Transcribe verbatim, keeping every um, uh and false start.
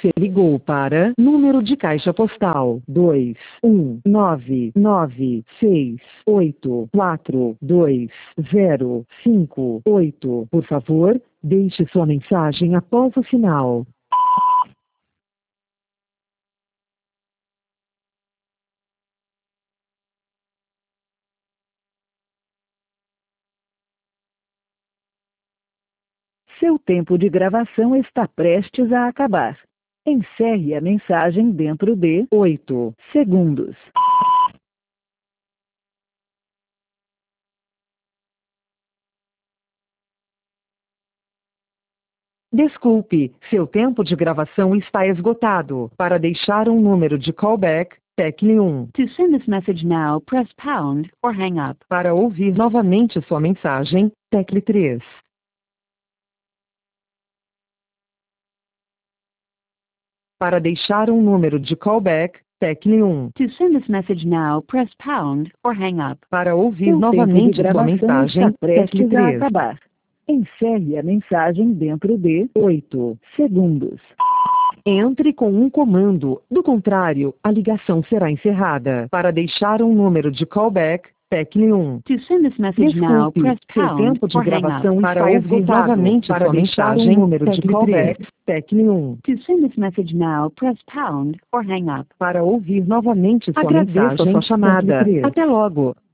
Você ligou para número de caixa postal dois um nove nove seis oito quatro dois zero cinco oito. Por favor, deixe sua mensagem após o sinal. Seu tempo de gravação está prestes a acabar. Encerre a mensagem dentro de oito segundos. Desculpe, seu tempo de gravação está esgotado. Para deixar um número de callback, tecle um. To send this message now, press pound or hang up. Para ouvir novamente sua mensagem, tecle três. Para deixar um número de callback, tecle um. To send this message now, press pound or hang up. Para ouvir Seu novamente tempo de sua gravação mensagem, está prestes tecle a três. acabar. Encerre a mensagem dentro de oito segundos. Entre com um comando, do contrário, a ligação será encerrada. Para deixar um número de callback, tecle um. To send this message now, Desculpe, press seu pound tempo de or hang up. gravação Para está ouvir esgotado. novamente Para sua deixar um mensagem, número de tecle callback, três. tecle um. To send this message now, press pound or hang up. Para ouvir novamente sua Agradeço a mensagem, sua chamada. tecle três. Até logo.